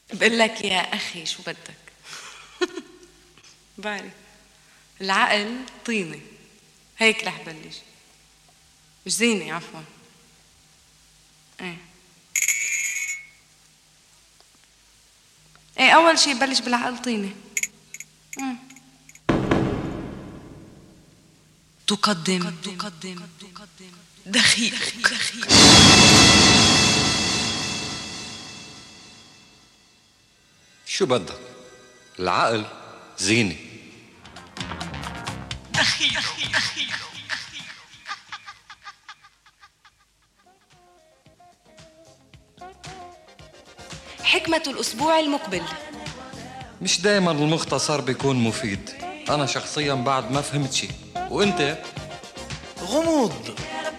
بقول لك يا أخي شو بدك؟ بعرف العقل طينة، هيك رح بلش. مش زينة، عفوا. ايه أول شي بلش بالعقل طينة. تقدم دخيل. شو بدك؟ العقل زينة. حكمة الأسبوع المقبل. مش دايما المختصر بيكون مفيد. أنا شخصيا بعد ما فهمت شي، وأنت؟ غموض.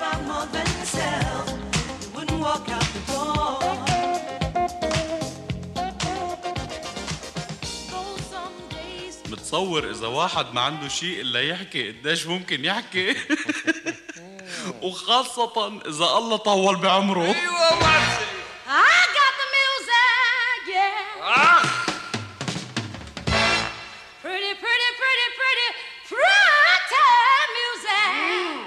بتصور إذا واحد ما عنده شيء إلا يحكي قديش ممكن يحكي. وخاصة إذا الله طول بعمره. أيوة وعسي. I got the music, yeah. Pretty, pretty, pretty, pretty, pretty music.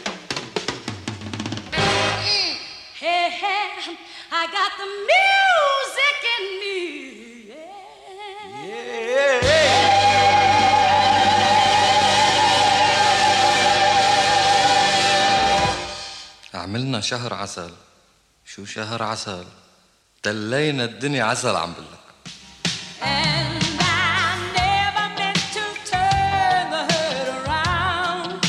Hey, hey, I got the music in me, yeah. عملنا شهر عسل. شو شهر عسل؟ دلينا الدنيا عسل عم بقلك. And I never meant to turn the hurt around.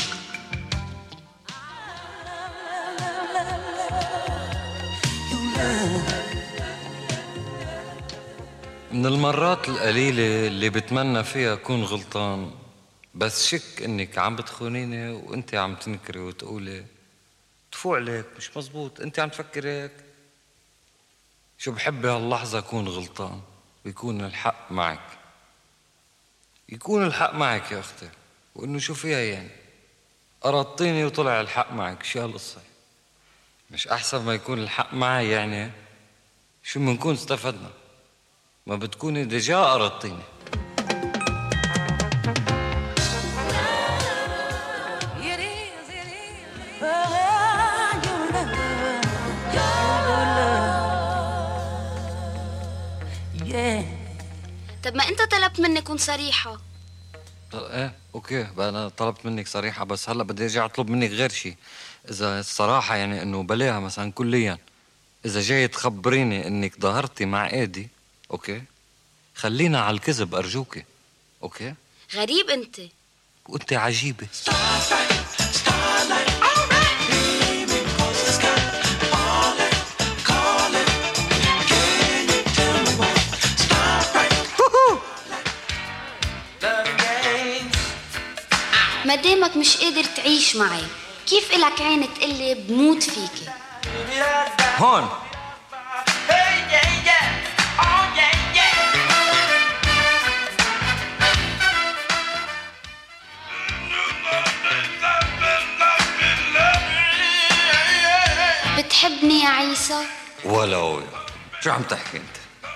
من المرات القليلة اللي بتمنى فيها أكون غلطان، بس شك إنك عم بتخونيني وإنت عم تنكري وتقولي تفوق عليك مش مزبوط، إنت عم تفكر هيك. شو بحب هاللحظة أكون غلطان ويكون الحق معك. يكون الحق معك يا أختي، وإنه شو فيها يعني؟ قرضتيني وطلع الحق معك، شو هالقصة؟ مش أحسن ما يكون الحق معي يعني؟ شو منكون استفدنا؟ ما بتكوني ديجا قرضتيني. طب ما انت طلبت مني كون صريحة. ايه اوكي بقى، انا طلبت منك صريحة، بس هلا بدي ارجع اطلب منك غير شيء. اذا الصراحة يعني انه بلاها مثلا كليا، اذا جاي تخبريني انك ظهرتي مع ايدي، اوكي خلينا على الكذب ارجوكي، اوكي. غريب انت. وانت عجيبة. ما دامك مش قادر تعيش معي، كيف إلك عين تقلي بموت فيكي؟ هون بتحبني يا عيسى؟ ولو شو عم تحكي انت؟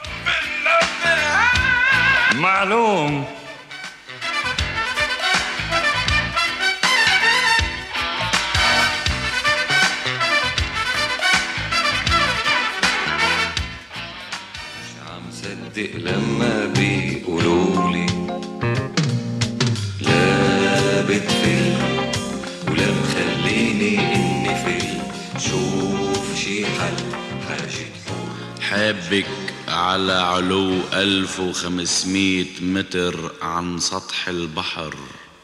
معلوم. صدق لما بيقولولي لا بتفل ولا مخليني اني فل، شوف شي حل حاجة حابك على علو 1500 متر عن سطح البحر،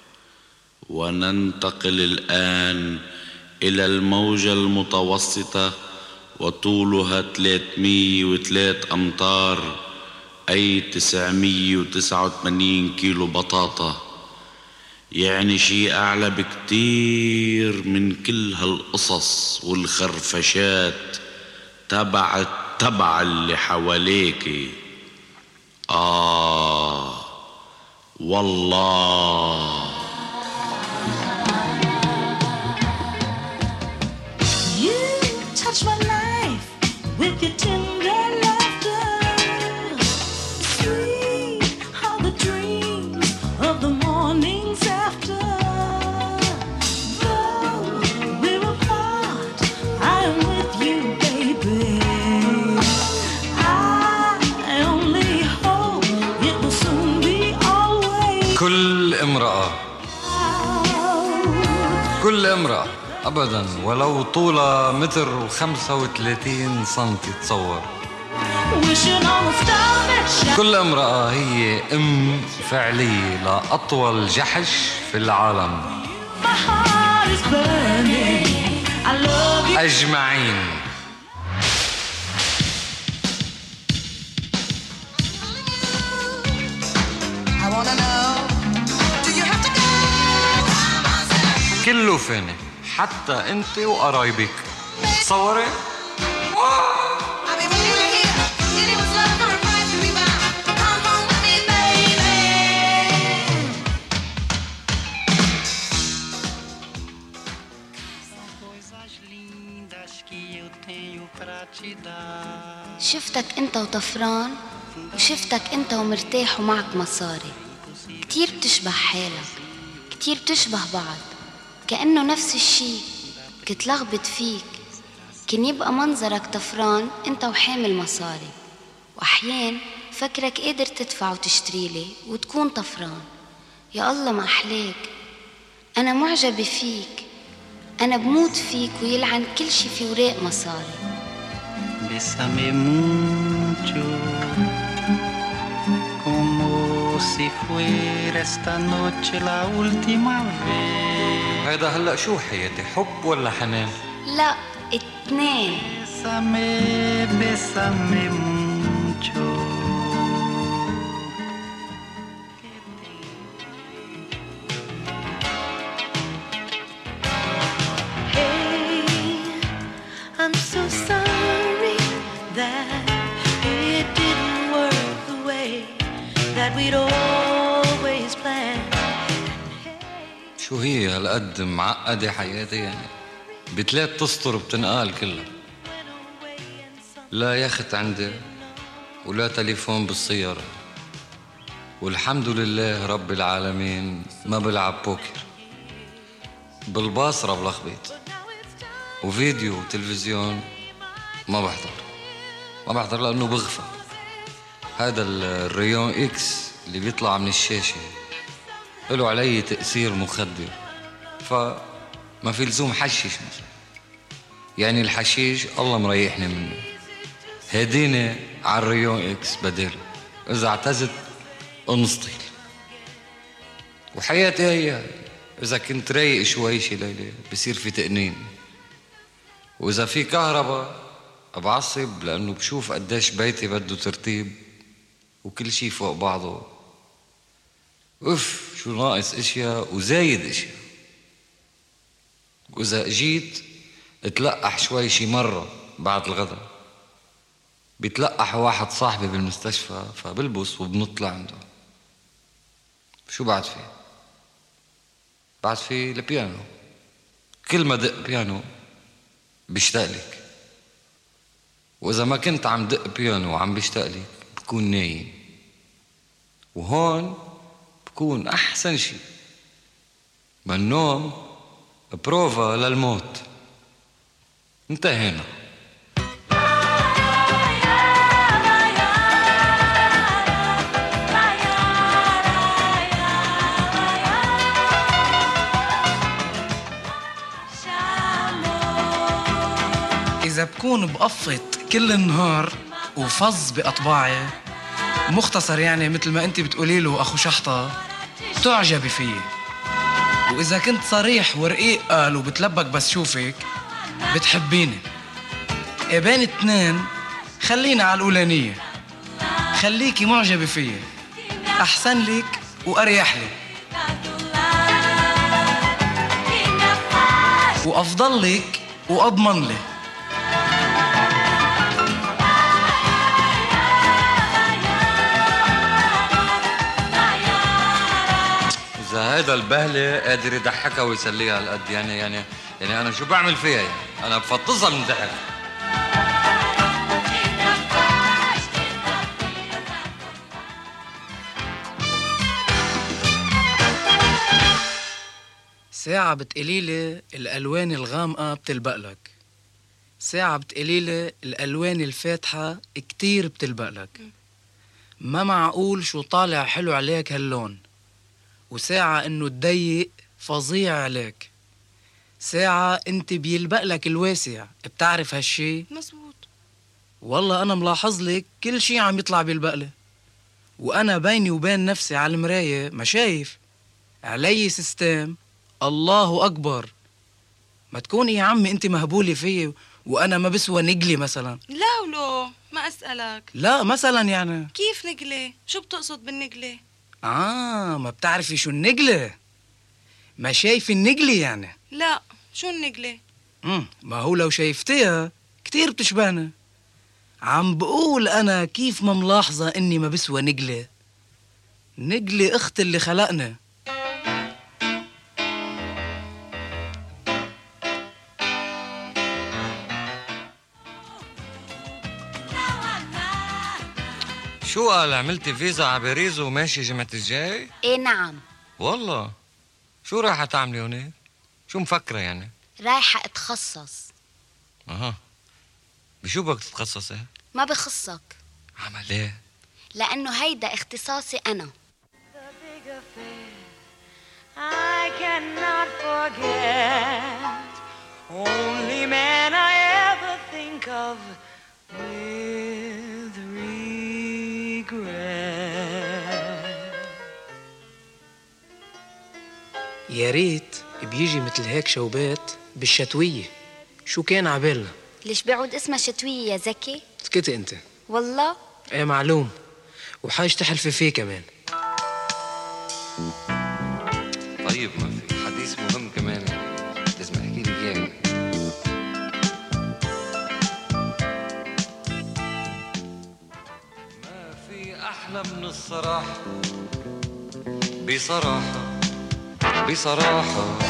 وننتقل الآن إلى الموجة المتوسطة وطولها 303 أمتار، أي 989 كيلو بطاطا. يعني شيء أعلى بكتير من كل هالقصص والخرفشات تبع اللي حواليكي. والله You touch my life with your tender laughter. امرأة أبدا ولو طولها 1.35 سنتي تصور. كل امرأة هي أم فعلية لأطول جحش في العالم أجمعين. كله فاني حتى انت وقرايبك. تصوري شفتك انت وطفران وشفتك انت ومرتاح ومعك مصاري. كتير بتشبه حالك، كتير بتشبه بعض، كأنه نفس الشي. كتلخبط فيك، كان يبقى منظرك طفران انت وحامل مصاري، واحيان فكرك قادر تدفع وتشتري لي وتكون طفران. يا الله ما احلاك، انا معجبة فيك، انا بموت فيك ويلعن كل شي في وراق مصاري. Bésame mucho, como si fuera esta noche la última vez. هيدا هلأ شو حياتي، حب ولا حنان؟ لا، اتنين. Bésame, bésame mucho. I'm so sorry that it didn't work the way that we'd always planned. شو هي هالقد معقدة حياتي يعني؟ بتلات تسطر بتنقال كلها. لا يخت عندي ولا تليفون بالسيارة، والحمد لله رب العالمين ما بلعب بوكر. بالباصرة بلخبط، وفيديو وتلفزيون ما بحضر لأنه بغفى. هذا الريون إكس اللي بيطلع من الشاشة له علي تأثير مخدر، فما في لزوم حشيش مثلا. يعني الحشيش الله مريحني منه، هديني على الريون إكس بداله. إذا اعتزت انسطيل وحياتي هي. إذا كنت رايق شوي شي ليلة بصير في تقنين، وإذا في كهرباء بعصب لأنه بشوف قديش بيتي بده ترتيب وكل شي فوق بعضه. أوف شو ناقص اشياء وزايد اشياء. وإذا جيت اتلقح شوي شي مرة بعد الغداء، بيتلقح واحد صاحبي بالمستشفى فبلبس وبنطلع عنده. شو بعد فيه؟ بعد فيه البيانو. كل ما دق بيانو بيشتاق لك، وإذا ما كنت عم دق بيانو وعم بيشتاق لك بكون نايم. وهون بكون أحسن شي، ما النوم بروفا للموت. انتهينا. إذا بكون بقفط كل النهار وفظ بأطباعي، مختصر يعني مثل ما أنت بتقولي له أخو شحطة، تعجبي فيي. وإذا كنت صريح ورقيق قال وبتلبك بس شوفك، بتحبيني. بين اتنين خلينا على الأولانية، خليكي معجبة فيي، أحسن لك وأريح لك وأفضل لك وأضمن لك. إذا هيدا البهلة قادر يضحكها ويسليها هالقد، يعني أنا شو بعمل فيها يعني؟ أنا بفطزها من ضحك. ساعة بتقليلي الألوان الغامقة بتلبق لك، ساعة بتقليلي الألوان الفاتحة كتير بتلبق لك. ما معقول شو طالع حلو عليك هاللون، وساعة إنه تضيق فظيع عليك. ساعة انت بيلبق لك الواسع، بتعرف هالشي؟ مزبوط. والله أنا ملاحظ لك كل شي عم يطلع بيلبق لي، وأنا بيني وبين نفسي على المراية ما شايف علي سيستم. الله أكبر. ما تكوني يا عمي انت مهبولة فيي وأنا ما بسوى نقلي مثلا. لا ولو ما أسألك. لا مثلا يعني كيف نقلة؟ شو بتقصد بالنقلة؟ ما بتعرفي شو النقلة؟ ما شايف النقلة يعني؟ لا، شو النقلة؟ ما هو لو شايفتيها كتير بتشبهنا. عم بقول أنا كيف ما ملاحظة إني ما بسوى نقلة. نقلة أخت اللي خلقنا. شو قال؟ عملتي فيزا على باريس وماشي جمعة الجاي؟ ايه نعم. والله شو رايحة تعملي هونيك؟ شو مفكرة يعني؟ رايحة اتخصص. اها، بشو بدك تتخصصي؟ ما بخصك، عمليه؟ لأنه هيدا اختصاصي أنا. I cannot forget, only man I ever think of with regret. يا ريت بيجي مثل هيك شوبات بالشتوية. شو كان عبالنا؟ ليش بيعود اسمها شتوية يا زكي؟ سكتي انت. والله ايه معلوم، وحاج تحلفي فيه كمان. طيب ما في حديث مهم كمان لازم احكي لك اياه. ما في احلى من الصراحة، بصراحة بصراحة.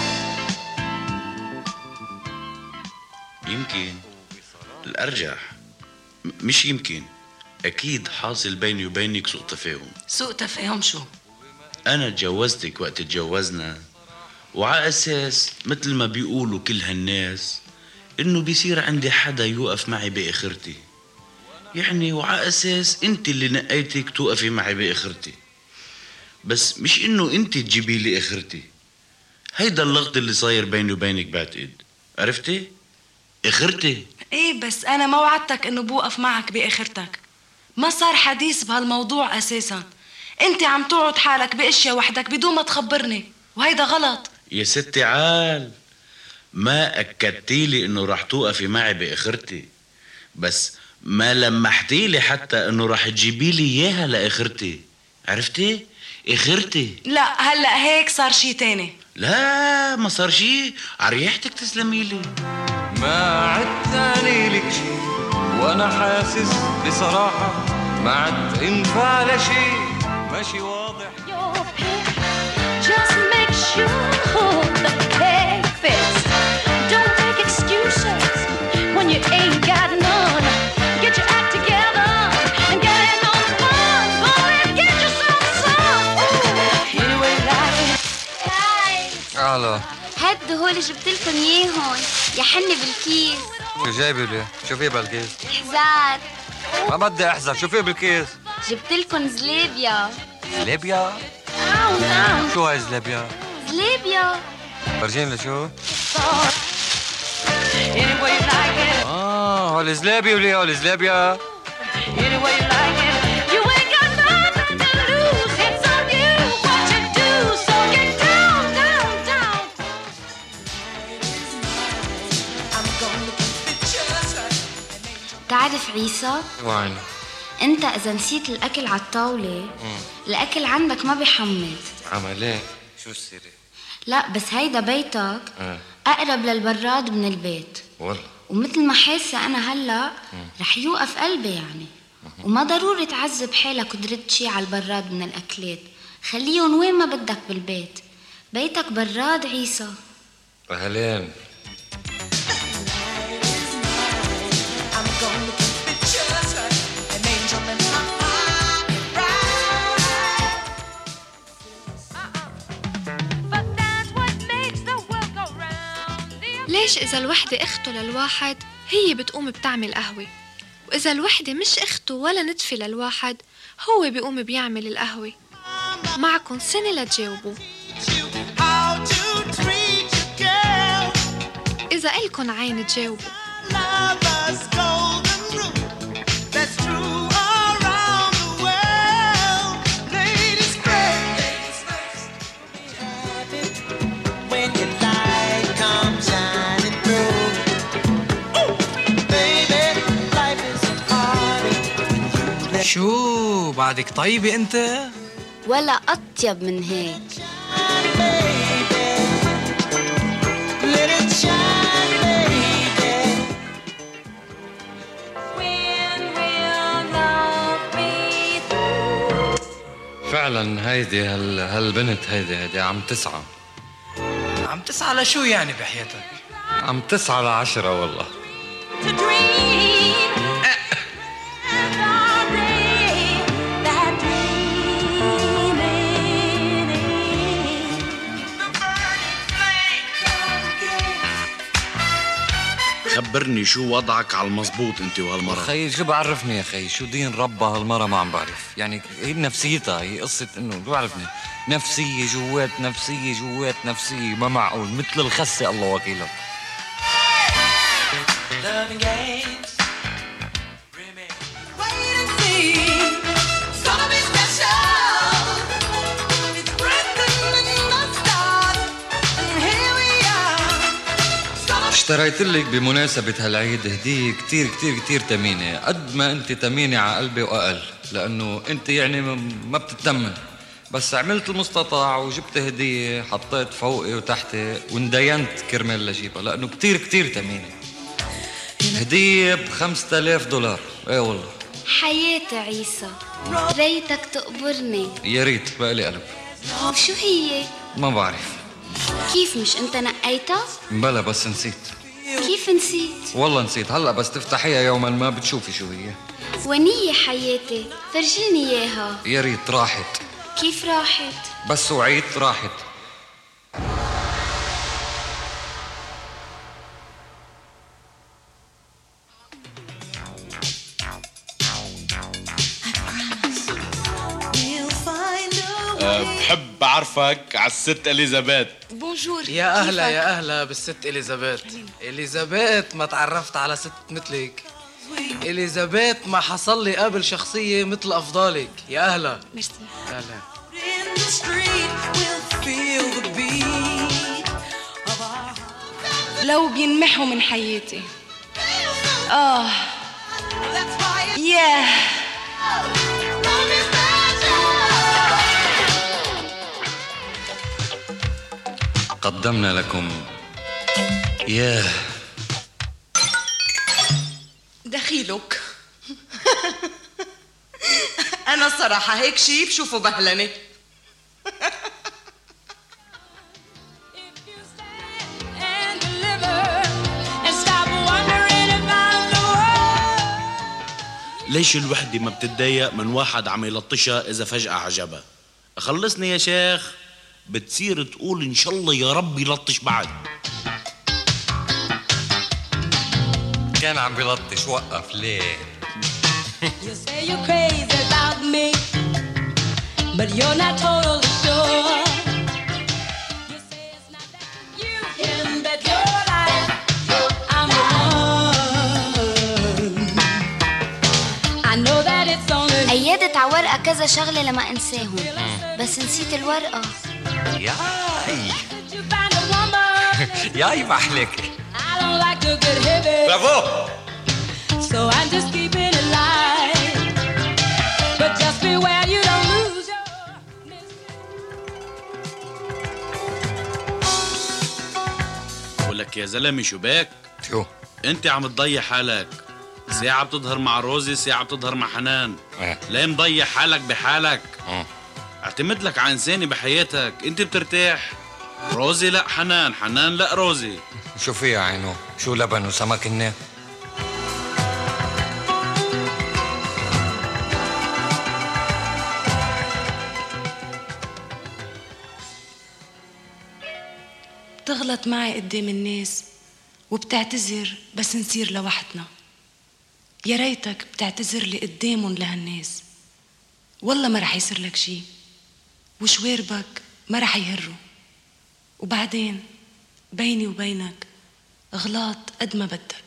يمكن الأرجح مش يمكن أكيد حاصل بيني وبينك سوء تفاهم. سوء تفاهم شو؟ أنا تجوزتك وقت تجوزنا، وعلى أساس مثل ما بيقولوا كل هالناس إنه بيصير عندي حدا يوقف معي بآخرتي، يعني وعلى أساس أنت اللي نقيتك توقفي معي بآخرتي، بس مش إنه أنت تجيبي لي آخرتي. هيدا اللغط اللي صاير بيني وبينك بعتقد، عرفتي؟ آخرتي. ايه بس انا ما وعدتك انه بوقف معك باخرتك. ما صار حديث بهالموضوع اساسا. انت عم تقعد حالك باشياء وحدك بدون ما تخبرني، وهيدا غلط. يا ستي عال، ما أكدتيلي إنه رح توقفي معي بآخرتي، بس ما لمحتيلي حتى إنه رح تجيبيلي إياها لآخرتي، عرفتي؟ آخرتي. لا هلأ هيك صار شي تاني. لا ما صار شي، عريحتك تسلميلي. ما عدتاني لك شي وانا حاسس بصراحة ما عد انفع لشي، ماشي واضح. Just make sure the peg fits. Don't make excuses when you ain't got none. Get your act together and get in on the fun. Go and get yourself some. Ooh, anyway like it. الو، هاد هول جبتلكن اياهم يا حني بالكيس. شو جايبه لي؟ شو في بالكيس؟ حزار. ما بدي احزر، شو في بالكيس؟ جبتلكن زلابيا. زلابيا؟ شو هاي زلابيا؟ زلابيا. فرجيني لشو؟ Anyway like it. هول زلابيا وليه هول زلابيا؟ Anyway like it. You ain't got nothing to lose. It's on you what you do. So get down, down, down. تعرف عيسى؟ وين؟ انت اذا نسيت الاكل على الطاولة الاكل عندك ما بيحمض. عمليه؟ شو السيرة؟ لا بس هيدا بيتك اقرب للبراد من البيت، والله ومثل ما حاسة انا هلا رح يوقف قلبي يعني. وما ضروري تعذب حالك وترد شي على البراد من الاكلات، خليهم وين ما بدك بالبيت. بيتك براد عيسى. اهلين. ليش إذا الوحدة أخته للواحد هي بتقوم بتعمل قهوة، وإذا الوحدة مش أخته ولا ندفة للواحد هو بيقوم بيعمل القهوة؟ معكن سنة لتجاوبوا. إذا إلكن عين تجاوبوا. شو بعدك طيبة انت؟ ولا أطيب من هيك. فعلا هيدي هالبنت هيدي عم تسعى. عم تسعى لشو يعني بحياتك؟ عم تسعى ل10 والله. خبرني شو وضعك على المزبوط انت وهالمرة. خيي شو بعرفني يا خيي، شو دين ربها هالمرة ما عم بعرف. يعني هي نفسيتها، هي قصة انه شو بعرفني، نفسية جوات نفسية جوات نفسية، ما معقول مثل الخسة الله وكيله. اشتريت لك بمناسبة هالعيد هدية كتير كتير كتير تمينة، قد ما انت تمينة على قلبي وأقل، لأنه انت يعني ما بتتمن، بس عملت المستطاع وجبت هدية حطيت فوقي وتحتي واندينت كرمال لجيبها، لأنه كتير كتير تمينة. هدية $5000. ايه والله. حياتي عيسى، ريتك تقبرني. يا ريت بقلي قلب. وشو هي؟ ما بعرف. كيف مش انت نقيتها؟ بلا بس نسيت. كيف نسيت؟ والله نسيت، هلا بس تفتحيها يوما ما بتشوفي شو هي. ونية حياتي، فرجيني اياها. يا ريت راحت. كيف راحت؟ بس وعيت راحت. بحب أعرفك على الست إليزابيث. بونجور. يا أهلا يا أهلا بالست إليزابيث. إليزابيث ما تعرفت على ست مثلك. إليزابيث ما حصل لي قبل شخصية مثل أفضالك. يا أهلا. ميرسي. أهلا. لو بينمحوا من حياتي. ياه. قدمنا لكم ياه. دخيلك. أنا صراحة هيك شي بشوفه بهلنة. ليش الوحدة ما بتتضايق من واحد عم يلطشها إذا فجأة عجبها؟ خلصني يا شيخ. بتصير تقول إن شاء الله يا رب يلطش بعد. كان عم بيلطش، وقف ليه؟ You say you're crazy about me, but you're not totally sure. You say it's not that you can bet your life I'm the one. I know that it's only. أيدت على ورقة كذا شغلة لما أنساهم، بس نسيت الورقة. ياي ياي ما أحلك. I don't like to get heavy. برافو. So I'm just keeping it light. But just beware you don't lose your. بقولك يا زلمة شو باك؟ شو؟ انت عم تضيع حالك. ساعة بتظهر مع روزي، ساعة بتظهر مع حنان. ليه مضيع حالك بحالك؟ اعتمد لك على انساني بحياتك. انت بترتاح. روزي لا حنان، حنان لا روزي. شو في يا عينو؟ شو لبن وسمك الناس؟ بتغلط معي قدام الناس وبتعتذر بس نصير لوحدنا. يا ريتك بتعتذر لي قدامهم لهالناس. والله ما رح يصير لك شي، وشواربك ما رح يهروا. وبعدين بيني وبينك غلاط قد ما بدك.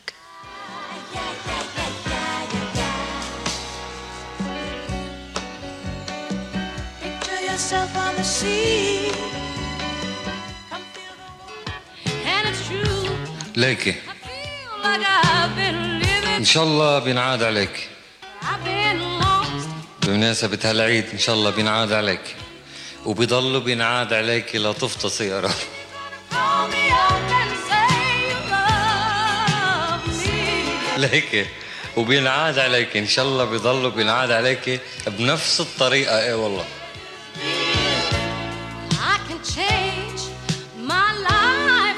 Yourself on the sea. And it's true. ليكي Like I've been living. ان شاء الله بينعاد عليك. I've been lost. بمناسبة هالعيد ان شاء الله بينعاد عليك وبيضل بينعاد عليك لا تفطسي يا رب. Call me up and say you love me. ليكي وبينعاد عليك ان شاء الله بيضل بينعاد عليك بنفس الطريقة. ايه والله. I can change my life,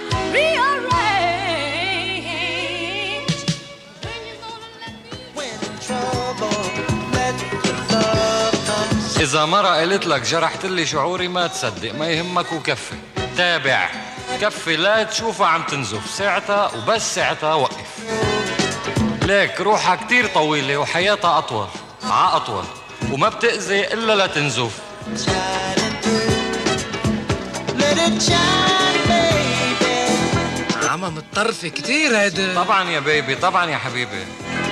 rearrange. When you gonna let me? When in trouble, let your love come. إذا مرة قالت لك جرحت لي شعوري ما تصدق، ما يهمك وكفي. تابع كفي لا تشوفها عم تنزف ساعتها وبس ساعتها وقف. ليك روحها كتير طويلة وحياتها أطول أطول وما بتأذي إلا لا تنزف. عمى متطرفة كتير هيدا. طبعا يا بيبي طبعا يا حبيبي.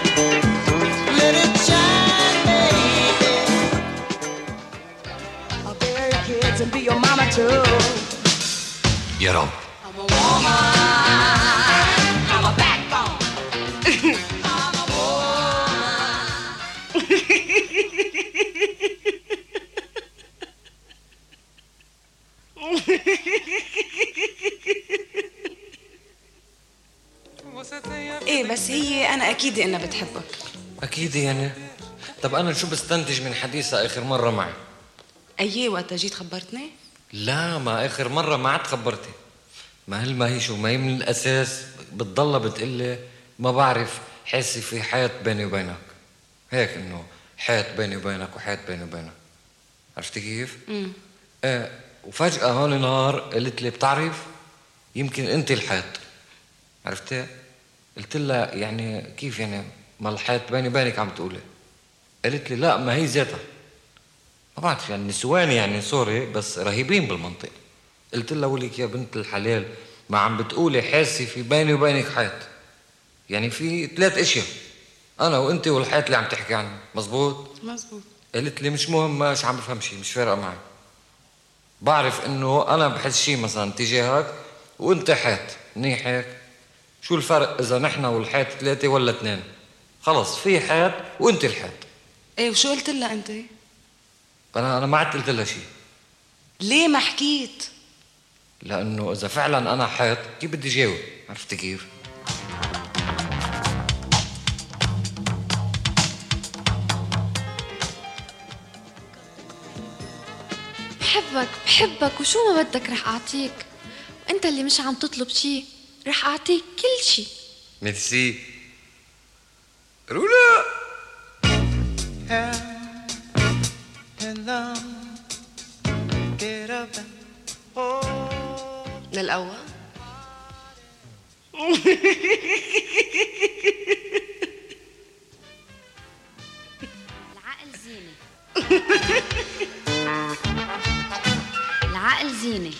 يا رب. ايه بس هي انا اكيد انها بتحبك. اكيد يعني. طب انا شو بستنتج من حديثها اخر مره معي؟ ايه وقت جيت خبرتني؟ لا ما اخر مره ما عاد خبرتي. ما هي شو ما هي من الاساس بتضلها بتقلي ما بعرف حاسي في حياه بيني وبينك. هيك انه حياه بيني وبينك وحياه بيني وبينك. عرفتي كيف؟ ايه وفجاه هون نهار قالت لي بتعرف يمكن انت الحيط. عرفتي؟ قلت لها يعني كيف يعني ما الحيط بيني وبينك عم تقولي؟ قالت لي لا ما هي ذاتها. ما بعرف يعني نسوان يعني سوري بس رهيبين بالمنطق. قلت لها ولك يا بنت الحلال ما عم بتقولي حاسي في بيني وبينك حيط. يعني في 3 اشياء انا وانت والحيط اللي عم تحكي عنه. مزبوط؟ مزبوط. قالت لي مش مهم مش عم بفهم شيء مش فارقه معي. بعرف انه انا بحس شيء مثلا تجاهك وانت حيط منيح هيك. شو الفرق اذا نحن والحيط 3 ولا 2؟ خلص في حيط وانت الحيط. ايه وشو قلت لها انت؟ انا ما عاد قلت لها شيء. ليه ما حكيت؟ لانه اذا فعلا انا حيط كيف بدي جاوب؟ عرفتي كيف؟ بحبك وشو ما بدك رح أعطيك. وأنت اللي مش عم تطلب شي رح أعطيك كل شي. ميرسي رولا. للأول العقل زينة. العقل زينة.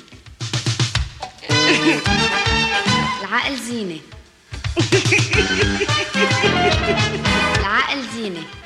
العقل زينة. العقل زينة.